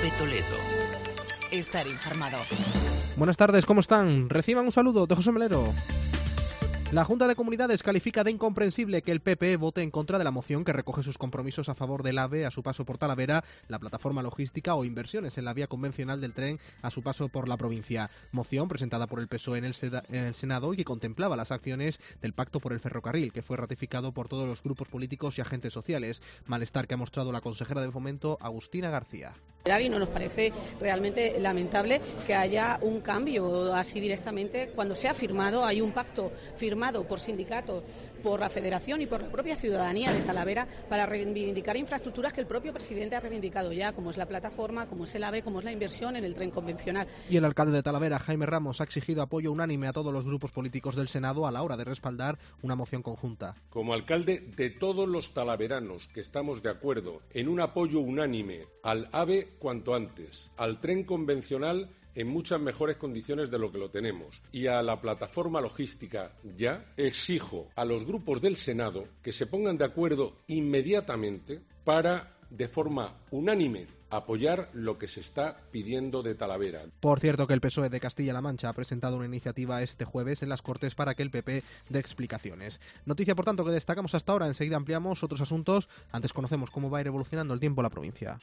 Cope Toledo. Estar informado. Buenas tardes, ¿cómo están? Reciban un saludo de José Melero. La Junta de Comunidades califica de incomprensible que el PP vote en contra de la moción que recoge sus compromisos a favor del AVE a su paso por Talavera, la plataforma logística o inversiones en la vía convencional del tren a su paso por la provincia. Moción presentada por el PSOE en el Senado y que contemplaba las acciones del Pacto por el Ferrocarril, que fue ratificado por todos los grupos políticos y agentes sociales. Malestar que ha mostrado la consejera de Fomento, Agustina García. Y no nos parece realmente lamentable que haya un cambio así directamente cuando se ha firmado, hay un pacto firmado por sindicatos, por la Federación y por la propia ciudadanía de Talavera para reivindicar infraestructuras que el propio presidente ha reivindicado ya, como es la plataforma, como es el AVE, como es la inversión en el tren convencional. Y el alcalde de Talavera, Jaime Ramos, ha exigido apoyo unánime a todos los grupos políticos del Senado a la hora de respaldar una moción conjunta. Como alcalde de todos los talaveranos que estamos de acuerdo en un apoyo unánime al AVE cuanto antes, al tren convencional en muchas mejores condiciones de lo que lo tenemos y a la plataforma logística ya, exijo a los grupos del Senado que se pongan de acuerdo inmediatamente para, de forma unánime, apoyar lo que se está pidiendo de Talavera. Por cierto, que el PSOE de Castilla-La Mancha ha presentado una iniciativa este jueves en las Cortes para que el PP dé explicaciones. Noticia, por tanto, que destacamos hasta ahora. Enseguida ampliamos otros asuntos. Antes conocemos cómo va a ir evolucionando el tiempo en la provincia.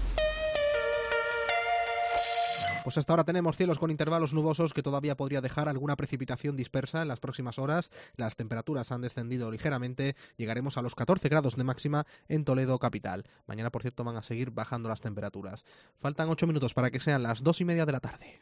Pues hasta ahora tenemos cielos con intervalos nubosos que todavía podría dejar alguna precipitación dispersa en las próximas horas. Las temperaturas han descendido ligeramente. Llegaremos a los 14 grados de máxima en Toledo capital. Mañana, por cierto, van a seguir bajando las temperaturas. Faltan 8 minutos para que sean las 2:30 de la tarde.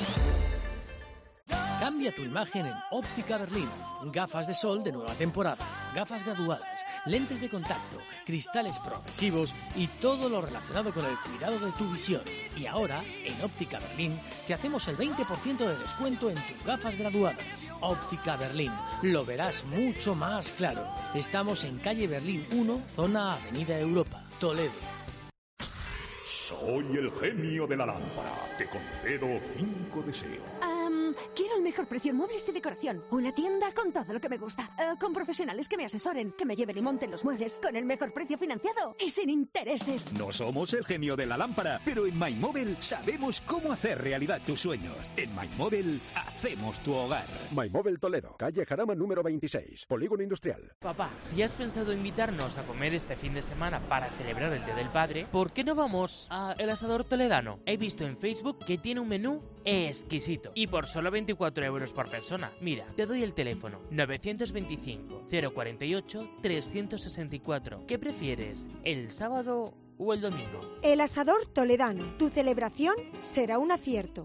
Cambia tu imagen en Óptica Berlín. Gafas de sol de nueva temporada, gafas graduadas, lentes de contacto, cristales progresivos y todo lo relacionado con el cuidado de tu visión. Y ahora, en Óptica Berlín, te hacemos el 20% de descuento en tus gafas graduadas. Óptica Berlín, lo verás mucho más claro. Estamos en calle Berlín 1, zona Avenida Europa, Toledo. Soy el genio de la lámpara. Te concedo 5 deseos. Quiero el mejor precio en muebles y decoración. Una tienda con todo lo que me gusta. Con profesionales que me asesoren, que me lleven y monten los muebles con el mejor precio financiado y sin intereses. No somos el genio de la lámpara, pero en MyMobile sabemos cómo hacer realidad tus sueños. En MyMobile hacemos tu hogar. MyMobile Toledo, calle Jarama número 26, Polígono Industrial. Papá, si has pensado invitarnos a comer este fin de semana para celebrar el Día del Padre, ¿por qué no vamos a El Asador Toledano? He visto en Facebook que tiene un menú exquisito y por solo 24 euros por persona. Mira, te doy el teléfono 925 048 364. ¿Qué prefieres, el sábado o el domingo? El Asador Toledano. Tu celebración será un acierto.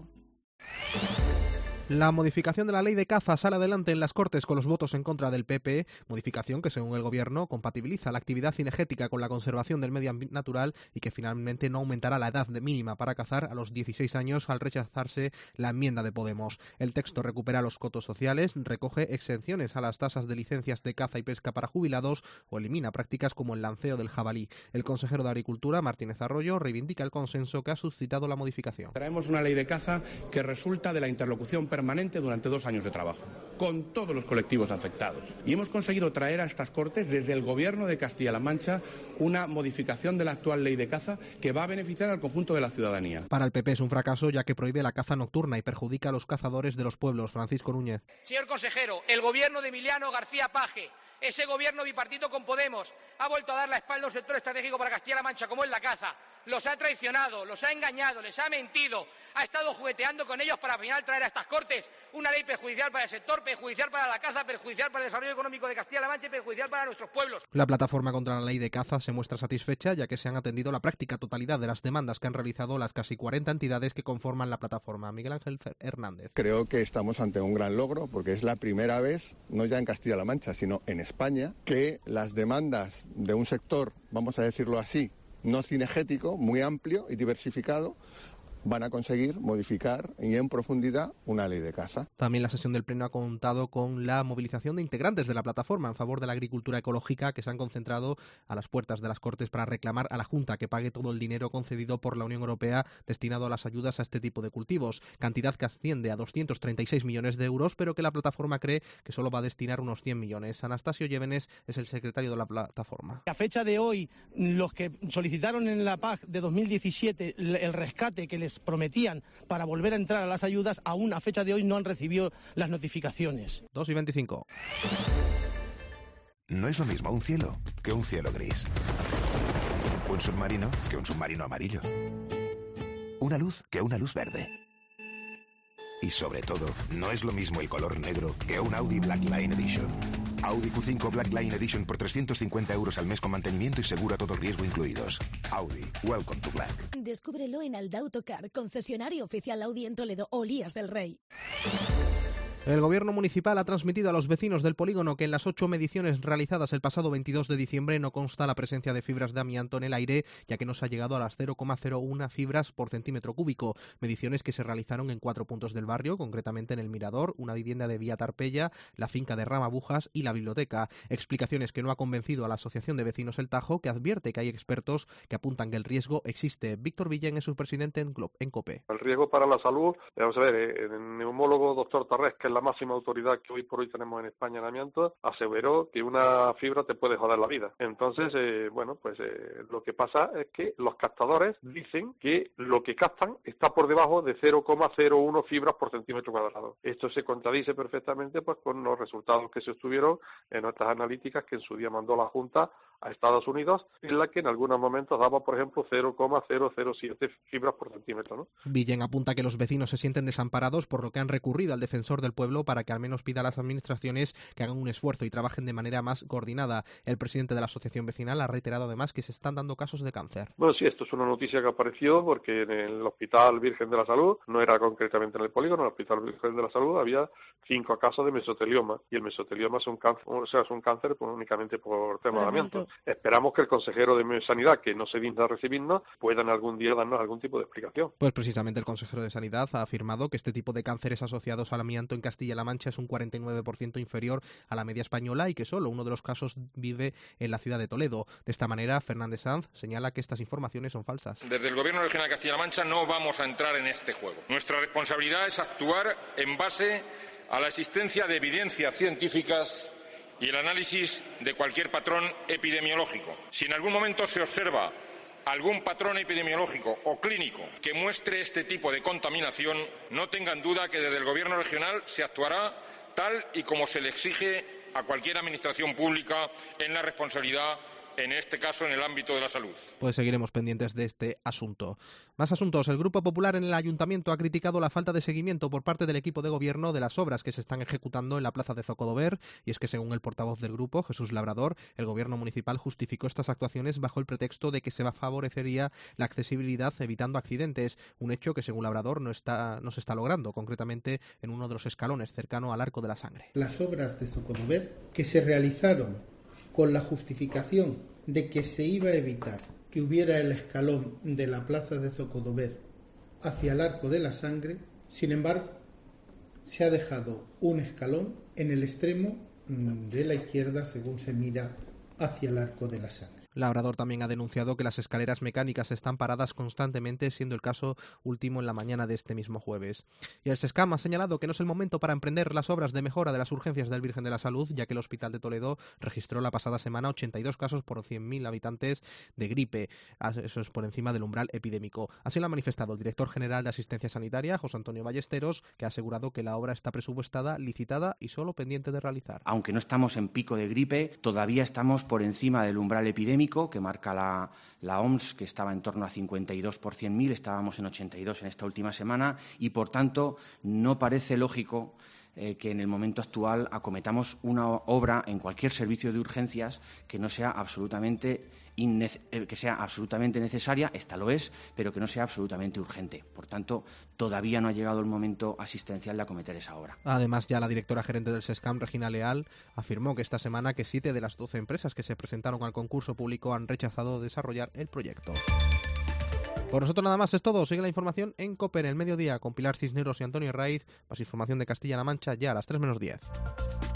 La modificación de la ley de caza sale adelante en las Cortes con los votos en contra del PP, modificación que según el Gobierno compatibiliza la actividad cinegética con la conservación del medio natural y que finalmente no aumentará la edad mínima para cazar a los 16 años al rechazarse la enmienda de Podemos. El texto recupera los cotos sociales, recoge exenciones a las tasas de licencias de caza y pesca para jubilados o elimina prácticas como el lanceo del jabalí. El consejero de Agricultura, Martínez Arroyo, reivindica el consenso que ha suscitado la modificación. Traemos una ley de caza que resulta de la interlocución permanente durante 2 años de trabajo, con todos los colectivos afectados. Y hemos conseguido traer a estas Cortes, desde el Gobierno de Castilla-La Mancha, una modificación de la actual ley de caza que va a beneficiar al conjunto de la ciudadanía. Para el PP es un fracaso, ya que prohíbe la caza nocturna y perjudica a los cazadores de los pueblos. Francisco Núñez. Señor consejero, el Gobierno de Emiliano García Paje, ese gobierno bipartito con Podemos, ha vuelto a dar la espalda a un sector estratégico para Castilla-La Mancha, como es la caza. Los ha traicionado, los ha engañado, les ha mentido, ha estado jugueteando con ellos para al final traer a estas Cortes una ley perjudicial para el sector, perjudicial para la caza, perjudicial para el desarrollo económico de Castilla-La Mancha y perjudicial para nuestros pueblos. La plataforma contra la ley de caza se muestra satisfecha, ya que se han atendido la práctica totalidad de las demandas que han realizado las casi 40 entidades que conforman la plataforma. Miguel Ángel Hernández. Creo que estamos ante un gran logro, porque es la primera vez, no ya en Castilla-La Mancha, sino en España, que las demandas de un sector, vamos a decirlo así, no cinegético, muy amplio y diversificado, van a conseguir modificar y en profundidad una ley de caza. También la sesión del Pleno ha contado con la movilización de integrantes de la plataforma en favor de la agricultura ecológica que se han concentrado a las puertas de las Cortes para reclamar a la Junta que pague todo el dinero concedido por la Unión Europea destinado a las ayudas a este tipo de cultivos, cantidad que asciende a 236 millones de euros, pero que la plataforma cree que solo va a destinar unos 100 millones. Anastasio Llévenes es el secretario de la plataforma. A fecha de hoy, los que solicitaron en la PAC de 2017 el rescate que les prometían para volver a entrar a las ayudas, aún a fecha de hoy no han recibido las notificaciones. 2:25. No es lo mismo un cielo que un cielo gris. Un submarino que un submarino amarillo. Una luz que una luz verde. Y sobre todo, no es lo mismo el color negro que un Audi Black Line Edition. Audi Q5 Black Line Edition por 350 euros al mes con mantenimiento y seguro a todo riesgo incluidos. Audi, welcome to Black. Descúbrelo en Alda Autocar, concesionario oficial Audi en Toledo, Olías del Rey. El Gobierno municipal ha transmitido a los vecinos del polígono que en las 8 mediciones realizadas el pasado 22 de diciembre no consta la presencia de fibras de amianto en el aire, ya que no se ha llegado a las 0,01 fibras por centímetro cúbico. Mediciones que se realizaron en 4 puntos del barrio, concretamente en el Mirador, una vivienda de Vía Tarpeya, la finca de Ramabujas y la biblioteca. Explicaciones que no ha convencido a la Asociación de Vecinos El Tajo, que advierte que hay expertos que apuntan que el riesgo existe. Víctor Villén es su presidente en COPE. El riesgo para la salud, vamos a ver, el neumólogo doctor Tarrés, que es la máxima autoridad que hoy por hoy tenemos en España en amianto, aseveró que una fibra te puede joder la vida. Entonces, lo que pasa es que los captadores dicen que lo que captan está por debajo de 0,01 fibras por centímetro cuadrado. Esto se contradice perfectamente pues con los resultados que se obtuvieron en nuestras analíticas que en su día mandó la Junta a Estados Unidos, en la que en algunos momentos daba, por ejemplo, 0,007 fibras por centímetro, ¿no? Villén apunta que los vecinos se sienten desamparados, por lo que han recurrido al defensor del pueblo para que al menos pida a las administraciones que hagan un esfuerzo y trabajen de manera más coordinada. El presidente de la asociación vecinal ha reiterado además que se están dando casos de cáncer. Bueno, sí, esto es una noticia que apareció porque en el Hospital Virgen de la Salud, no era concretamente en el polígono, en el Hospital Virgen de la Salud había 5 casos de mesotelioma, y el mesotelioma es un cáncer, pues, únicamente por tema de amianto. Esperamos que el consejero de Sanidad, que no se digna recibirnos, puedan algún día darnos algún tipo de explicación. Pues precisamente el consejero de Sanidad ha afirmado que este tipo de cánceres asociados al amianto en Castilla-La Mancha es un 49% inferior a la media española y que solo uno de los casos vive en la ciudad de Toledo. De esta manera, Fernández Sanz señala que estas informaciones son falsas. Desde el Gobierno regional de Castilla-La Mancha no vamos a entrar en este juego. Nuestra responsabilidad es actuar en base a la existencia de evidencias científicas y el análisis de cualquier patrón epidemiológico. Si en algún momento se observa algún patrón epidemiológico o clínico que muestre este tipo de contaminación, no tengan duda que desde el Gobierno regional se actuará tal y como se le exige a cualquier administración pública en la responsabilidad, en este caso en el ámbito de la salud. Pues seguiremos pendientes de este asunto. Más asuntos. El Grupo Popular en el Ayuntamiento ha criticado la falta de seguimiento por parte del equipo de gobierno de las obras que se están ejecutando en la plaza de Zocodover, y es que según el portavoz del grupo, Jesús Labrador, el gobierno municipal justificó estas actuaciones bajo el pretexto de que se favorecería la accesibilidad evitando accidentes, un hecho que según Labrador no se está logrando, concretamente en uno de los escalones cercano al Arco de la Sangre. Las obras de Zocodover que se realizaron con la justificación de que se iba a evitar que hubiera el escalón de la plaza de Zocodover hacia el Arco de la Sangre, sin embargo, se ha dejado un escalón en el extremo de la izquierda según se mira hacia el Arco de la Sangre. Labrador también ha denunciado que las escaleras mecánicas están paradas constantemente, siendo el caso último en la mañana de este mismo jueves. Y el SESCAM ha señalado que no es el momento para emprender las obras de mejora de las urgencias del Virgen de la Salud, ya que el Hospital de Toledo registró la pasada semana 82 casos por 100.000 habitantes de gripe. Eso es por encima del umbral epidémico. Así lo ha manifestado el director general de Asistencia Sanitaria, José Antonio Ballesteros, que ha asegurado que la obra está presupuestada, licitada y solo pendiente de realizar. Aunque no estamos en pico de gripe, todavía estamos por encima del umbral epidémico que marca la OMS, que estaba en torno a 52 por 100.000, estábamos en 82 en esta última semana y, por tanto, no parece lógico que en el momento actual acometamos una obra en cualquier servicio de urgencias que no sea absolutamente necesaria, esta lo es, pero que no sea absolutamente urgente. Por tanto, todavía no ha llegado el momento asistencial de acometer esa obra. Además, ya la directora gerente del SESCAM, Regina Leal, afirmó que esta semana que 7 de las 12 empresas que se presentaron al concurso público han rechazado desarrollar el proyecto. Por nosotros nada más es todo. Sigue la información en COPE en el mediodía con Pilar Cisneros y Antonio Raiz. Más información de Castilla-La Mancha ya a las 3 menos 10.